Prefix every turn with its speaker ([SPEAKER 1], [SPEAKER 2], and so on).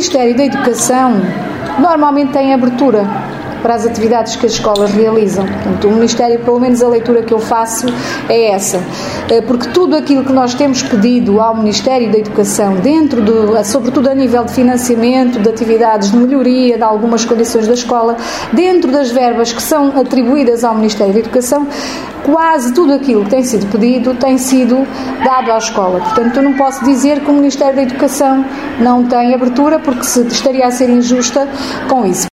[SPEAKER 1] Ministério da Educação normalmente tem abertura para as atividades que as escolas realizam. Portanto, o Ministério, pelo menos a leitura que eu faço é essa. Porque tudo aquilo que nós temos pedido ao Ministério da Educação, sobretudo a nível de financiamento, de atividades de melhoria de algumas condições da escola, dentro das verbas que são atribuídas ao Ministério da Educação, quase tudo aquilo que tem sido pedido tem sido dado à escola. Portanto, eu não posso dizer que o Ministério da Educação não tem abertura, porque estaria a ser injusta com isso.